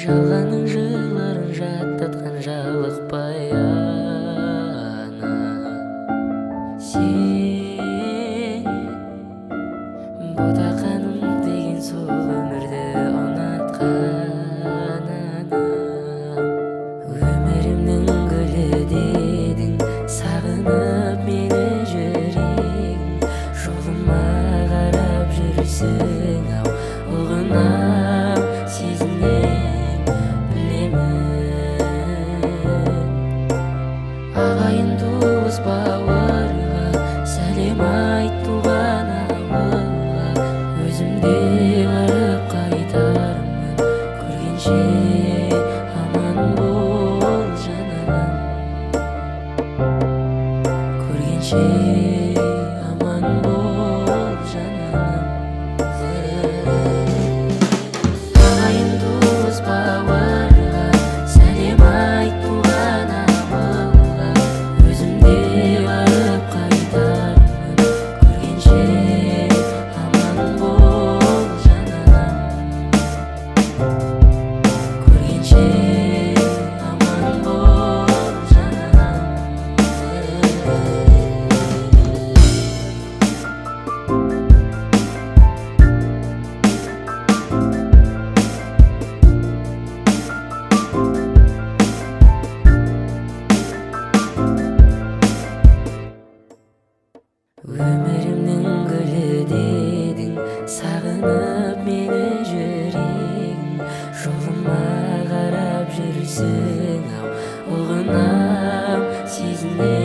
жалғанның жырларын жаттатқан жалықпай ана. Сен ботақаным деген сол өмірді ұнатқан ана. Өмірімнің гүлі дедің, сағынып мені жүрегің, жолыма қарап жүрсің ау, ұғынам, сезінем, білемін. Ағайын туыс бауырға сәлем айт туған ауылға, өзімде барып қайтармын, көргенше аман бол жаным, көргенше аман бол жаным. Ағайын туыс бауырға сәлем айт туған ауылға, өзімде барып қайтармын, көргенше аман бол жаным, көргенше аман бол жаным. Өмірімнің гүлі дедің, сағынып мені жүрегің, жолыма қарап жүрсің ау, ұғынам, сезінем.